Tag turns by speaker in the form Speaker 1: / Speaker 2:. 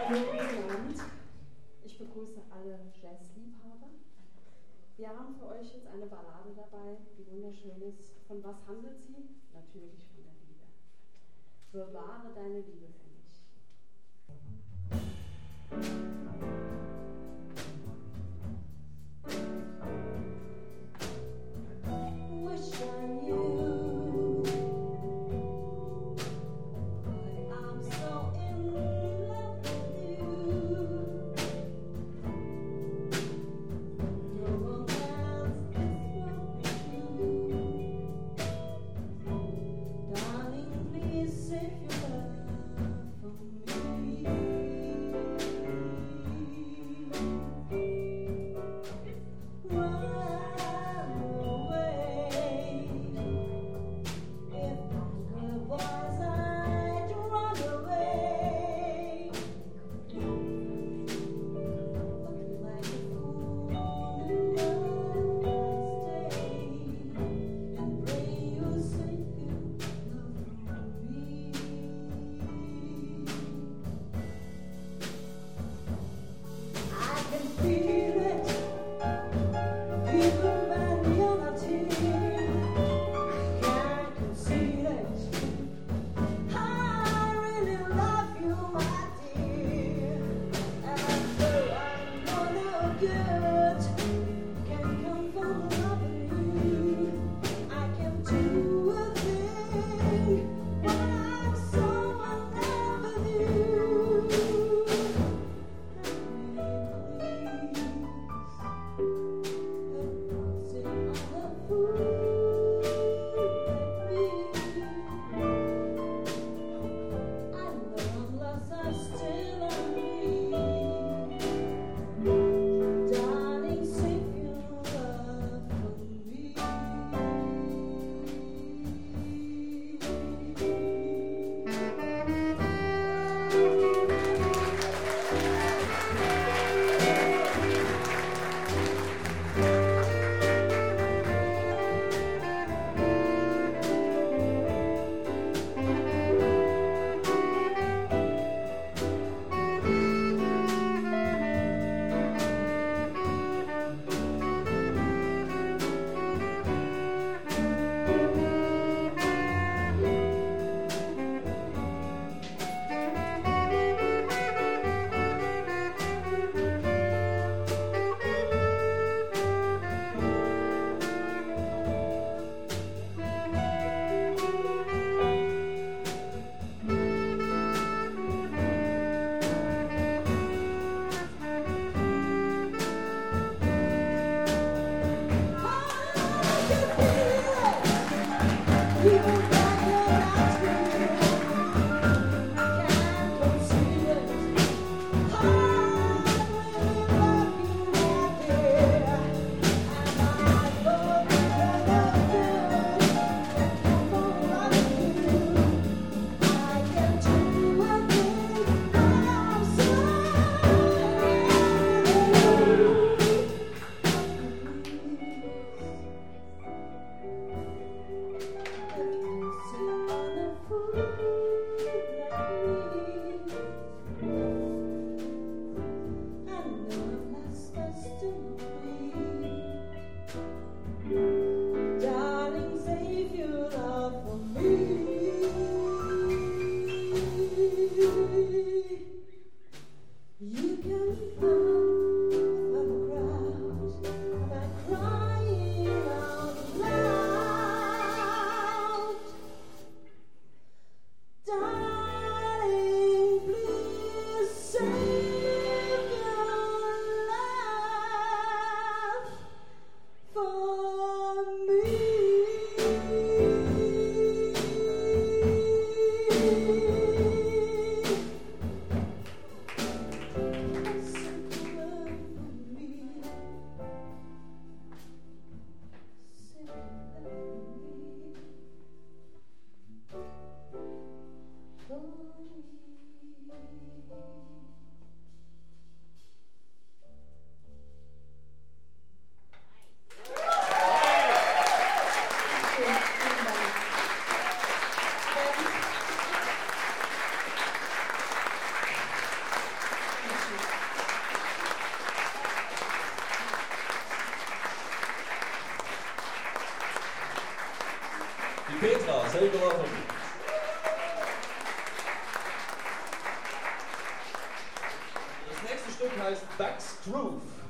Speaker 1: Neuseeland. Ich begrüße alle Jazzliebhaber. Wir haben für euch jetzt eine Ballade dabei, die wunderschön ist. Von was handelt sie? Natürlich von der Liebe. Bewahre deine Liebe für mich. Wish I knew why I'm so in love with you. No one else is like you. Darling, please save your love for me.
Speaker 2: Die Petra, selber laufen. Das nächste Stück heißt Back's Groove.